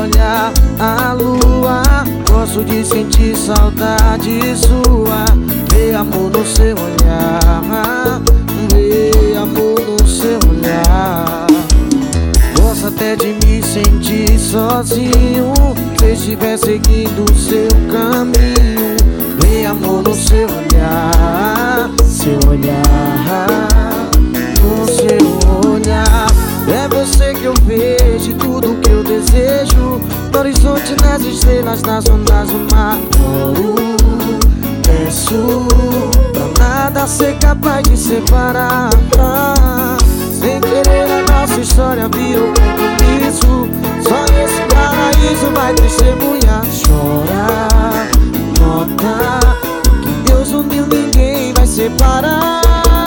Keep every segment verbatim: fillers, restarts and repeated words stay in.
olhar a lua, gosto de sentir saudade sua. Ver amor no seu olhar, ver amor no seu olhar. Gosto até de me sentir sozinho se estiver seguindo o seu caminho. Ver amor no seu olhar, seu olhar, no seu olhar. É você que eu vejo e tudo que eu desejo. No horizonte, nas estrelas, nas ondas do mar. Oro, peço pra nada ser capaz de separar. Sem querer a nossa história virou compromisso. Só esse paraíso vai testemunhar. Chora, nota que Deus uniu, ninguém vai separar.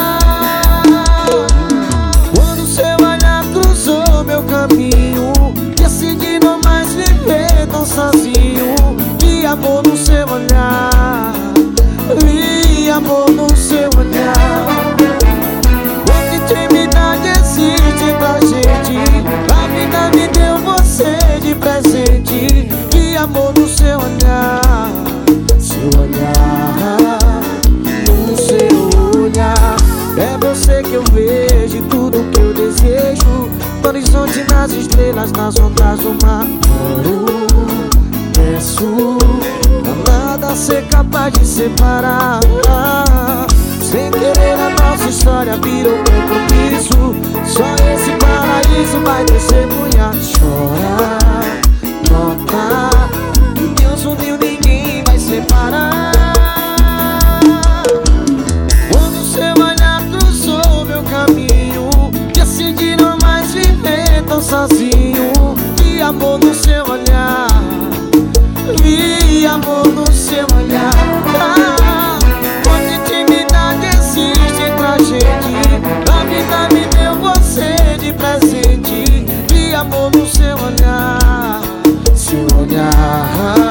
Quando seu olhar cruzou meu caminho, decidi não mais viver tão sozinho. Vi amor no seu olhar, vi amor no seu olhar. Quanta intimidade existe entre a gente, a vida me deu você de presente. Vi amor no seu olhar, seu olhar, no seu olhar. É você que eu vejo e tudo que eu desejo. No horizonte, nas estrelas, nas ondas do mar. Oro, peço pra nada ser capaz de separar. Sem querer a nossa história virou compromisso. Só esse paraíso vai testemunhar. Chora, nota que Deus uniu, ninguém vai separar. Quando seu olhar cruzou meu caminho, decidi não mais viver tão sozinho. Vi amor no seu olhar, vi amor no seu olhar. Ah, quanta intimidade existe entre a gente, a vida me deu você de presente. Vi amor no seu olhar, seu olhar.